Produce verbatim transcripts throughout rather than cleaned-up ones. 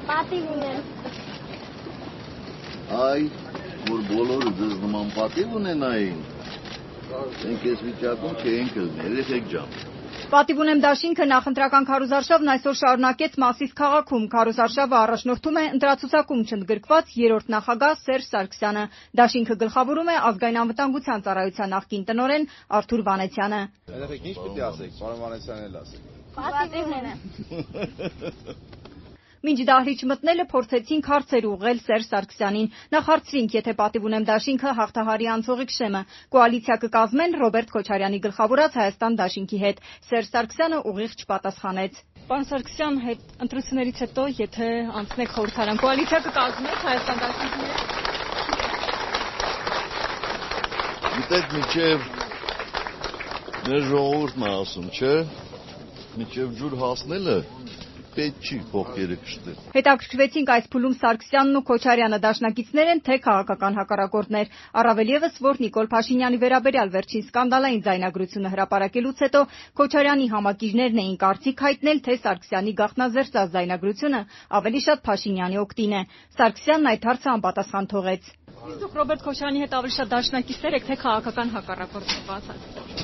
Պատիվ ունեմ։ Այ, որ բոլորը ձեզ նման պատիվ ունենային, ենք ես վիճակում չէինք ելնել, երեխեք ջան։ Պատիվ ունեմ դաշինքը նախընտրական քարոզարշավն այսօր շարունակեց Մասիս քաղաքում։ Քարոզարշավը առաջնորդում է ընտրացուցակում չընդգրկված երրորդ նախագահ Սերժ Սարգսյանը։ Դաշինքը գլխավորում է ազգային անվտանգության ծառայության նախկին տնօրեն Արթուր Վանեցյանը։ Երեխեք ինչ պիտի ասեք, պարոն Վանեցյանն էլ ասեք։ Պատիվ ունեմ։ Մինչ դահլիճ մտնելը փորձեցինք հարցեր ուղղել Սերժ Սարգսյանին։ Նախ հարցրինք, եթե պատիվ ունեմ դաշինքը հաղթահարի անցողիկ շեմը, կոալիցիա կկազմեն Ռոբերտ Քոչարյանի գլխավորած Հայաստան դաշինքի հետ։ Սերժ Սարգսյանը ուղիղ չպատասխանեց։ Պարոն Սարգսյան, հետ ընտրություններից հետո, եթե անցնեք խորհրդարան, կոալիցիա կկազմեք Հայաստան դաշինքի հետ։ Գիտեք, միջև մեր ժողովուրդն է ասում, չէ՞, միջև ջուր հասնելը պետք չի փոխկերը կշտել։ Հետաքրքրվեցինք այս փուլում Սարգսյանն ու Քոչարյանը դաշնակիցներ են, թե քաղաքական հակառակորդներ։ Առավել ևս, որ Նիկոլ Փաշինյանի վերաբերյալ վերջին սկանդալային ձայնագրությունը հրապարակելուց հետո Քոչարյանի համակիրներն էին կարծիք հայտնել, թե Սարգսյանի գաղտնազերծած ձայնագրությունը ավելի շատ Փաշինյանի օգտին է։ Սարգսյանն այդ հարցը անպատասխան թողեց։ Իսկ դուք Ռոբերտ Քոչարյանի հետ ավելի շատ դաշնակիցներ եք, թե քաղաքական հակառակորդներ բացած։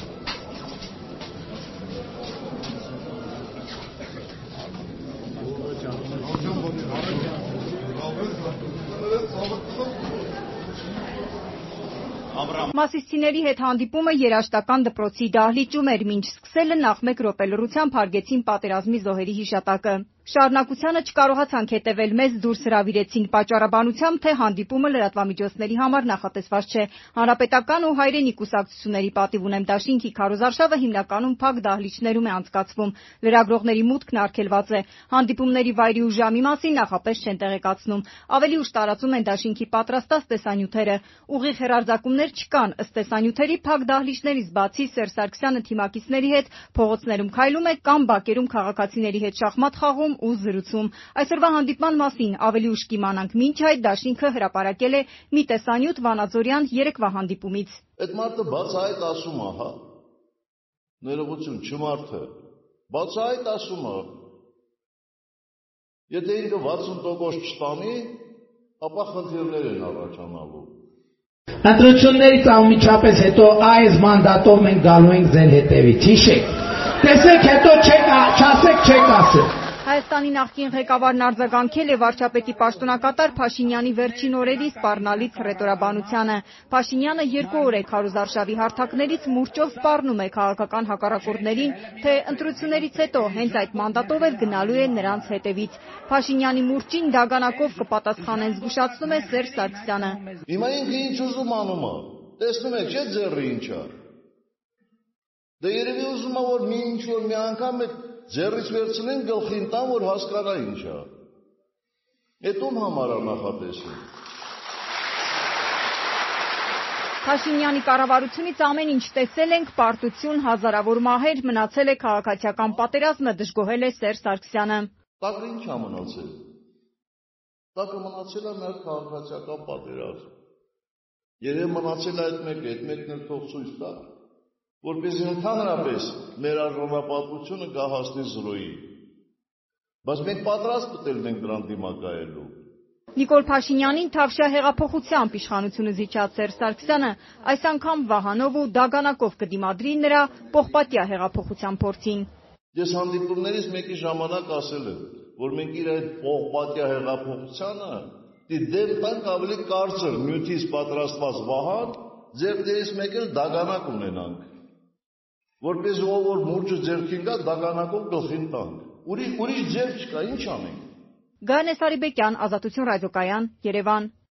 Մասիսցիների հետ հանդիպումը երաժշտական դպրոցի դահլիճում էր, մինչ սկսելը նախ մեկ րոպե լռությամբ հարգեցին պատերազմի զոհերի հիշատակը։ Շարունակությանը չկարողացանք հետևել, մեզ դուրս հրավիրեցին պատճառաբանությամբ, թե հանդիպումը լրատվամիջոցների համար նախատեսված չէ։ Հանրապետական ու հայրենի կուսակցությունների պատիվ ունեմ դաշինքի քարոզարշավը հիմնականում փակ դահլիճներում է անցկացվում։ Լրագրողների մուտքն արգելված է։ Հանդիպումների վայրի ու ժամի մասին նախապես չեն տեղեկացնում։ Ավելի ուշ տարածում են դաշինքի պատրաստած տեսանյութերը։ Ուղիղ հեռարձակումներ չկան, ըստ տեսանյութերի փակ դահլիճներից բացի Սերժ Սարգսյանը թիմակիցների հետ փողոցներում քայլում է կամ բակերում քաղաքացիների հետ շախմատ խաղում ու զրուցում։ Այսօրվա հանդիպման մասին ավելի ուշ կիմանանք, մինչ այդ դաշինքը հրապարակել է մի տեսանյութ Վանաձորյան երեկվա հանդիպումից։ Այդ մարդը բացահայտ ասում է, հա, ներողություն, չմարդը, բացահայտ ասում է, եթե ինքը վաթսուն տոկոս չտանի, ապա խնդիրներ են առաջանալու։ Ընտրություններից անմիջապես հետո այս մանդատով մենք գալու ենք ձեր հետևից, հիշեք, տեսեք հետո չասեք, չեք ասել։ Հայաստանի նախկին ղեկավարն արձագանքել է վարչապետի պաշտոնակատար Փաշինյանի վերջին օրերի սպառնալից հռետորաբանությանը։ Փաշինյանը երկու օր է քարոզարշավի հարթակներից մուրճով սպառնում է քաղաքական հակառակորդներին, թե ընտրություններից հետո հենց այդ մանդատով էլ գնալու է նրանց հետևից։ Փաշինյանի մուրճին դագանակով կպատասխանեն, զգուշացնում է Սերժ Սարգսյանը։ Հիմա ինքը ինչ ուզում անում է, տեսնում եք, չէ՞ ձեռը ինչ է։ Դե երևի ուզում է, որ մի ինչ որ մի անգամ է ձեռից վերցնեն գլխին տան, որ հասկանա ինչ է։ Էդ ում համար է նախատեսում։ Փաշինյանի կառավարությունից ամեն ինչ տեսել ենք, պարտություն, հազարավոր մահեր, մնացել է քաղաքացիական պատերազմը, դժգոհել է Սերժ Սարգսյանը։ Տակը ինչ է մնացել։ Տակը մնացել է մեր քաղաքացիական պատերազմ։ Երբ մնացել է այդ մեկը, այդ մեկն էլ թող ցույց տա, որպեսզի ընդհանրապես մեր արժանապատվությունը կհասնի զրոյի։ Բայց մենք պատրաստ ենք դրան դիմակայելու։ Նիկոլ Փաշինյանին թավշյա հեղափոխությամբ իշխանությունը զիջած Սերժ Սարգսյանը այս անգամ վահանով ու դագանակով կդիմադրի նրա պողպատյա հեղափոխության փորձին։ Ես հանդիպումներից մեկի ժամանակ ասել եմ, որ մենք իր այդ պողպատյա հեղափոխությանը դեմ տանք ավելի կարծր նյութից պատրաստված վահան, ձեր դերից մեկ էլ դագանակ ունենանք, որպես ով որ մուրճը ձեռքին գա, դագանակով գլխին տանք։ Ուրիշ ձև չկա, ինչ անենք։ Գայանե Սարիբեկյան, Ազատություն ռադիոկայան, Երևան։